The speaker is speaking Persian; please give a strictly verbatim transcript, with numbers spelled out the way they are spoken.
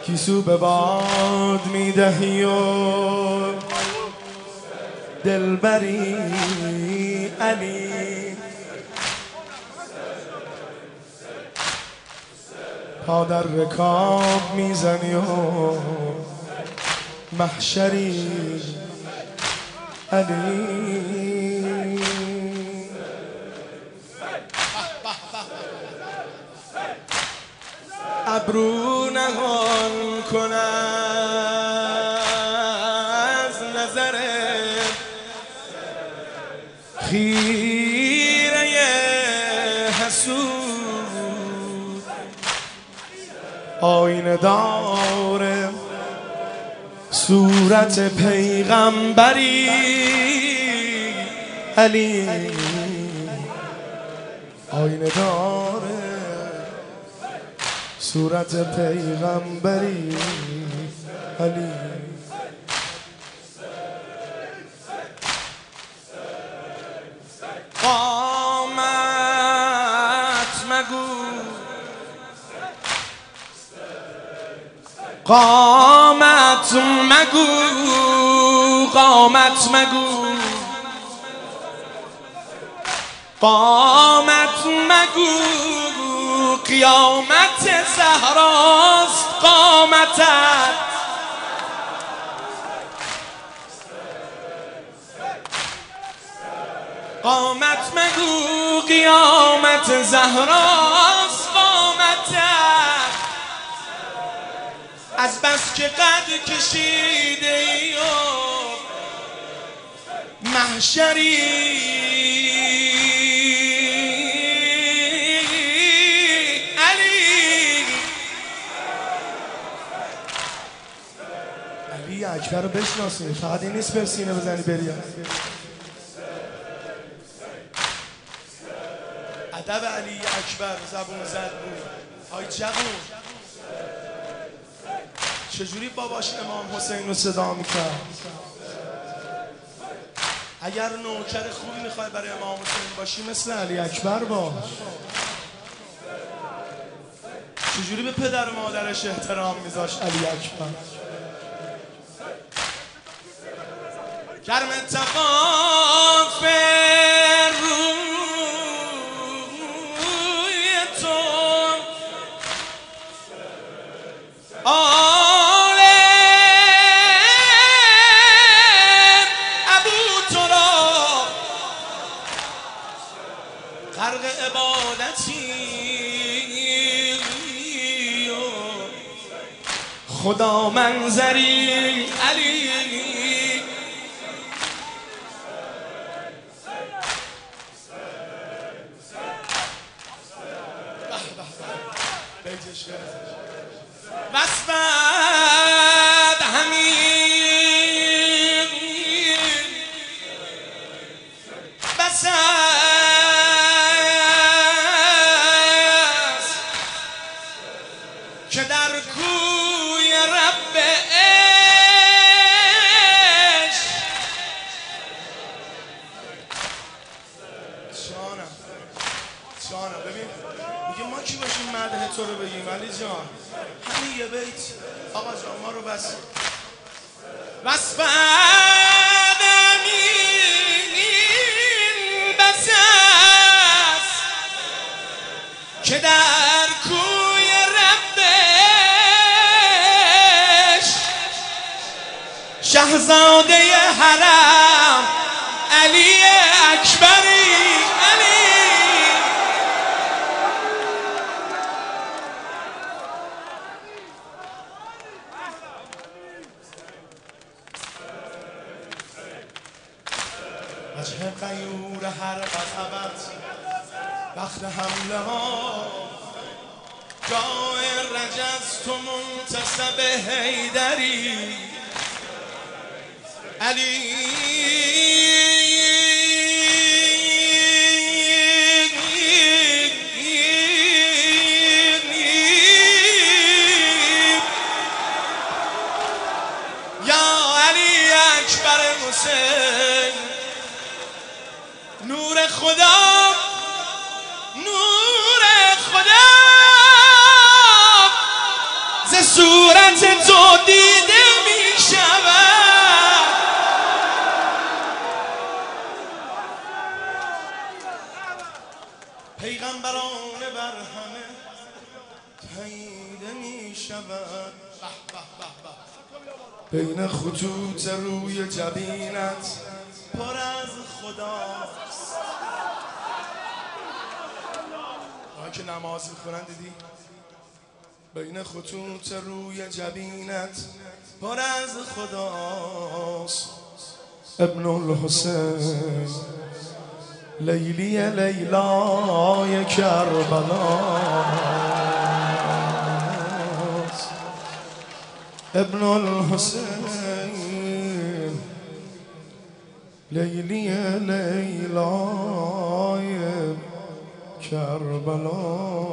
کیسو به باد میدهی و دلبری علی، پا در رکاب میزنی و محشری علی. ابرو نهان کن از نظر خیره حسود، آینه داره صورت پیغمبری علی، آینه داره صورت پیغمبری علی. قامت مگو قامت مگو قامت مگو قامت مگو قیامت زهراست قامتت، قامت مگو قیامت زهراست قامتت، از بس که قد کشیده ای و محشری علی اکبر رو بشناسید، فقط این نیست به سینه بزنی بری. ادب علی اکبر زبون زد بود. های جوون چجوری باباش امام حسین رو صدا میکرد؟ اگر نوکر خوبی میخوای برای امام حسین باشی مثل علی اکبر باش. چجوری به پدر و مادرش احترام میذاشت علی اکبر؟ گرم اتفاق روی تو آل ابو تو را غرق عبادتی خدا منظری علی. وصفت همین بس است که در کوی رب عشق جانم جانم ببین میگه ما کی باشیم مدح تو رو بگیم علی جان؟ همین یه بیت آقا جان ما رو بس وصفت همین بس است که در کوی رب عشق شهزاده حرم علی اکبری علی. وجه غیور هر قطبت وقت حمله ها جای رجز تو منتصب حیدری علی. یا علی اکبر حسین نور خدا نور خدا ز صورت تو دیده می شود پیغمبرانه بر همه پیده می شود بین خطوط روی جبینت پر از خداست آنها که نماز میخونن دیدی بین خطوط روی جبینت پر از خداست ابن الحسین لیلی لیلای کربلاست ابن الحسین لیلی لیلای کربلاست